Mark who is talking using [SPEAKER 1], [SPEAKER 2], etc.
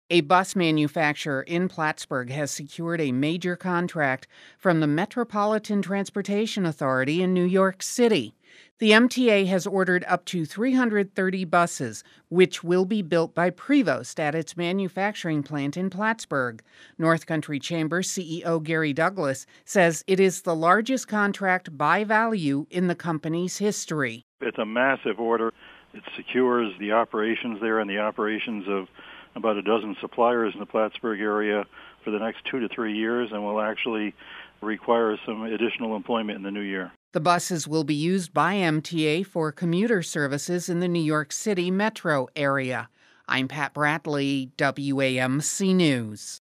[SPEAKER 1] A bus manufacturer in Plattsburgh has secured a major contract from the Metropolitan Transportation Authority in New York City. The MTA has ordered up to 330 buses, which will be built by Prevost at its manufacturing plant in Plattsburgh. North Country Chamber CEO Gary Douglas says it is the largest contract by value in the company's history.
[SPEAKER 2] It's a massive order. It secures the operations there and the operations of about a dozen suppliers in the Plattsburgh area for the next 2 to 3 years, and will actually require some additional employment in the new year.
[SPEAKER 1] The buses will be used by MTA for commuter services in the New York City metro area. I'm Pat Bradley, WAMC News.